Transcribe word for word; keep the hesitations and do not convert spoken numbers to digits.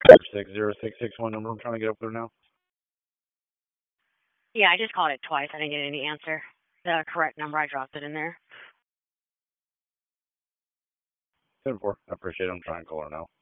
six zero six six one number I'm trying to get up there now. Yeah, I just called it twice. I didn't get any answer. The correct number, I dropped it in there. seven four. I appreciate it. I'm trying to call her now.